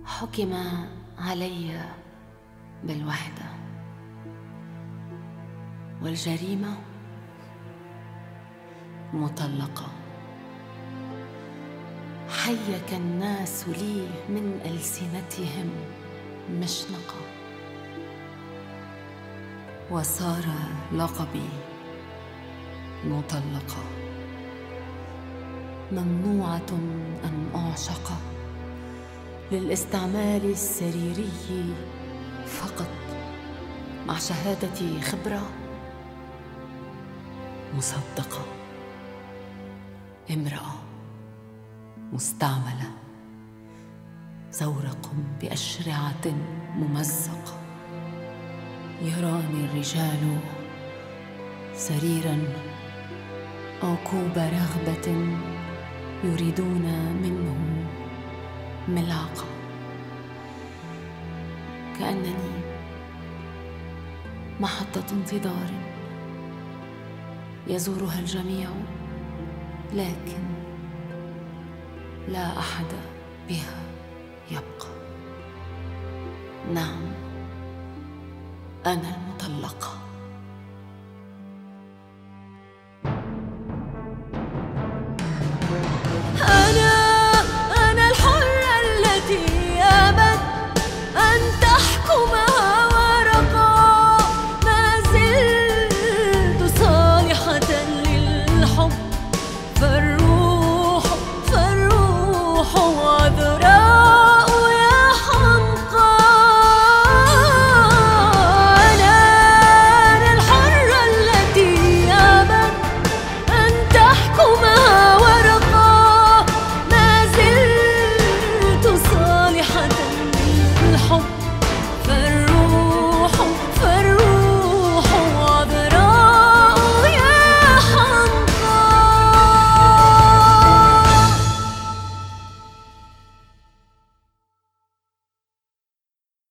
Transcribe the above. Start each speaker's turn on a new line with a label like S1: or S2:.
S1: حكم علي بالوحدة والجريمة مطلقة. حيك الناس لي من ألسنتهم مشنقة، وصار لقبي مطلقة. ممنوعة أن أعشق للاستعمال السريري فقط، مع شهادة خبرة مصدقة. امرأة مستعملة، زورق بأشرعة ممزقة. يراني الرجال سريراً أو كوب رغبة يريدون منه ملعقة، كأنني محطة انتظار يزورها الجميع، لكن لا أحد بها يبقى. نعم، أنا المطلقة.